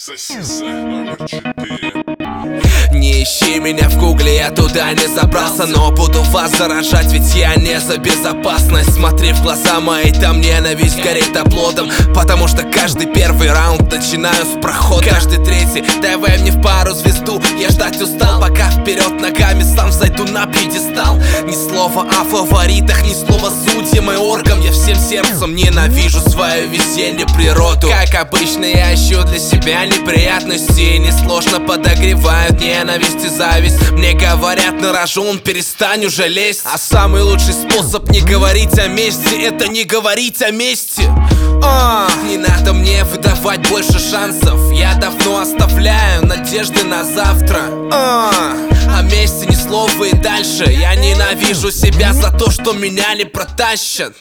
Сосиса номер 4. Не ищи меня в гугле, я туда не забрался, но буду вас заражать, ведь я не за безопасность. Смотри в глаза мои, там ненависть горит оплотом, потому что каждый первый раунд начинаю с прохода. Каждый третий, давай мне в пару звезду, я ждать устал, пока вперед ногами сам зайду на пьедестал. Ни слова о фаворитах, ни слова судьям и оргам. Я всем сердцем ненавижу свое весеннее природу. Как обычно я ищу для себя неприятности, и несложно подогревают ненависть и зависть. Мне говорят на рожон, перестань уже лезть. А самый лучший способ не говорить о мести — это не говорить о мести. Не надо мне выдавать больше шансов, я давно оставляю надежды на завтра. О мести ни слова и дальше. Я ненавижу себя за то, что меня не протащат.